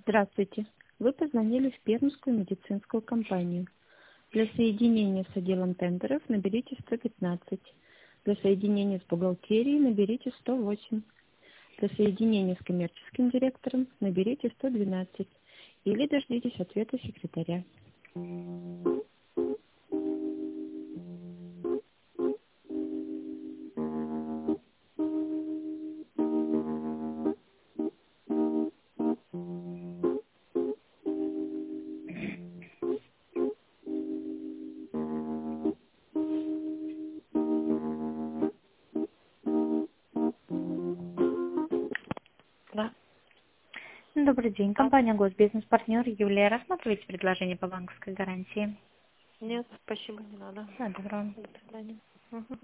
Здравствуйте. Вы позвонили в Пермскую медицинскую компанию. Для соединения с отделом тендеров наберите 115. Для соединения с бухгалтерией наберите 108. Для соединения с коммерческим директором наберите 112. Или дождитесь ответа секретаря. Да. Добрый день. А? Компания Госбизнес-партнер Юлия. Рассматриваете предложение по банковской гарантии? Нет, спасибо, не надо. Да, доброго. До свидания. Мгм.